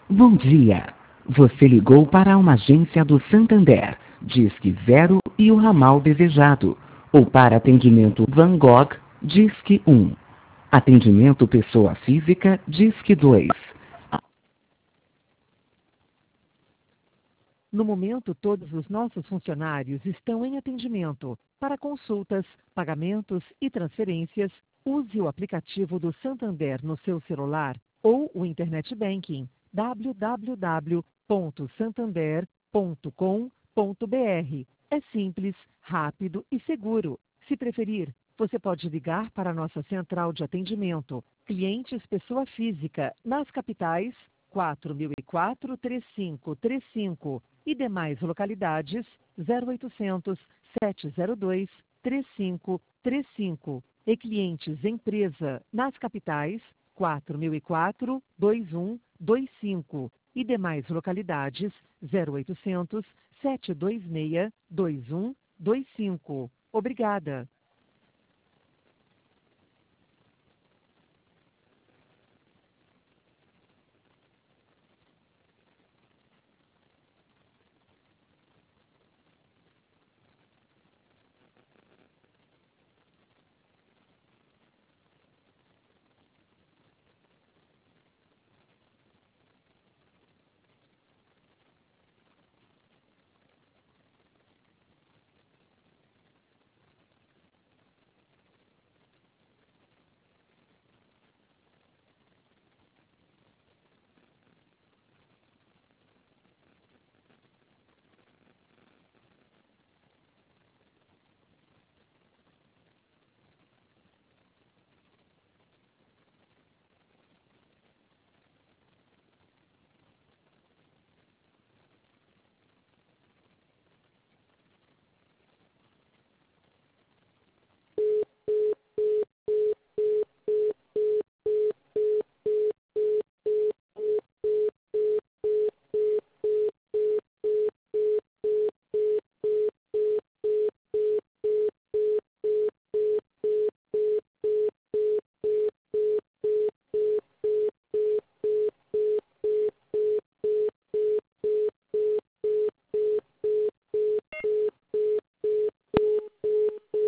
Bom dia. Você ligou para uma agência do Santander, Disque 0 e o ramal desejado. Ou para atendimento Van Gogh, Disque 1. Atendimento pessoa física, Disque 2. No momento, todos os nossos funcionários estão em atendimento. Para consultas, pagamentos e transferências, use o aplicativo do Santander no seu celular ou o Internet Banking www.santander.com.br. É simples, rápido e seguro. Se preferir, você pode ligar para a nossa central de atendimento. Clientes pessoa física nas capitais 4004-3535 e demais localidades 0800 702 3535 e clientes empresa nas capitais 4004-2125 e demais localidades 0800 726 2125. Obrigada.